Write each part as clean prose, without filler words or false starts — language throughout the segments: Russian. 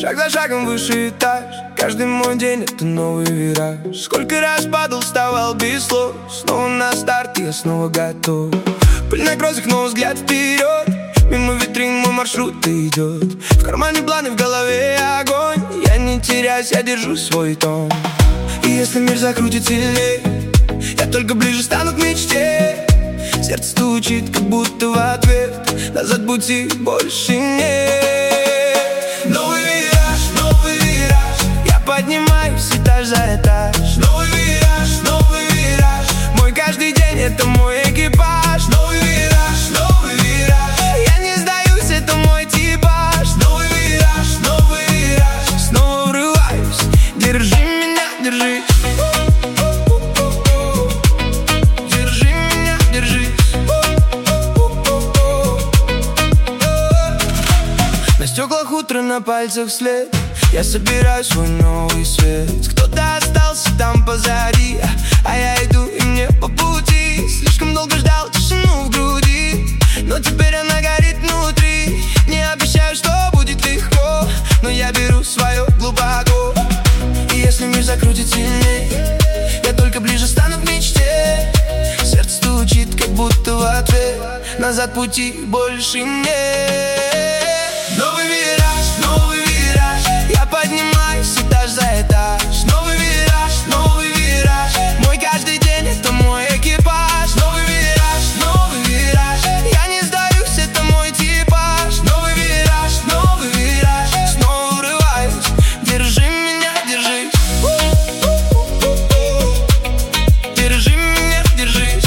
Шаг за шагом выше этаж. Каждый мой день это новый вираж. Сколько раз падал, вставал без слов. Снова на старт, я снова готов. Пыль на кросах, но взгляд вперед. Мимо витрин мой маршрут идет. В кармане планы, в голове огонь. Я не теряюсь, я держу свой тон. И если мир закрутит сильней, я только ближе стану к мечте. Сердце стучит, как будто в ответ. Назад пути больше нет. Новый вираж, я поднимаюсь этаж за этаж. Новый вираж, мой каждый день это мой экипаж. Новый вираж, я не сдаюсь, это мой типаж. Новый вираж, снова врываюсь. Держи меня, держи. Держи меня, держи. На стеклах утро, на пальцах след. Я собираю свой новый свет. Кто-то остался там позади, а я иду, и мне по пути. Слишком долго ждал тишину в груди, но теперь она горит внутри. Не обещаю, что будет легко, но я беру свое глубоко. И если мир закрутит сильней, я только ближе стану к мечте. Сердце стучит, как будто в ответ. Назад пути больше нет. Новый вираж, я поднимаюсь этаж за этаж. Новый вираж, мой каждый день это мой экипаж. Новый вираж, я не сдаюсь, это мой типаж. Новый вираж, снова врываюсь. Держи меня, держись. Держи меня, держись.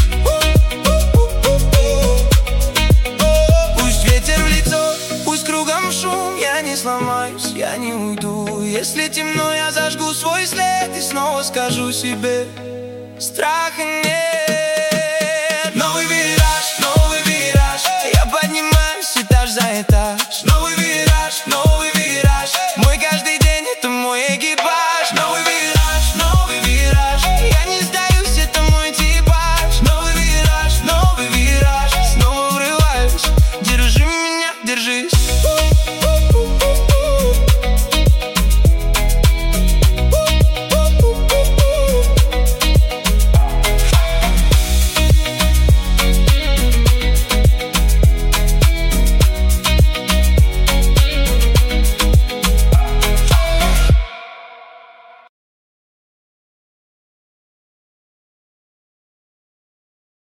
Пусть ветер в лицо, пусть кругом шум. Я не сломаюсь, я не уйду. Если темно, я зажгу свой след и снова скажу себе: страха нет.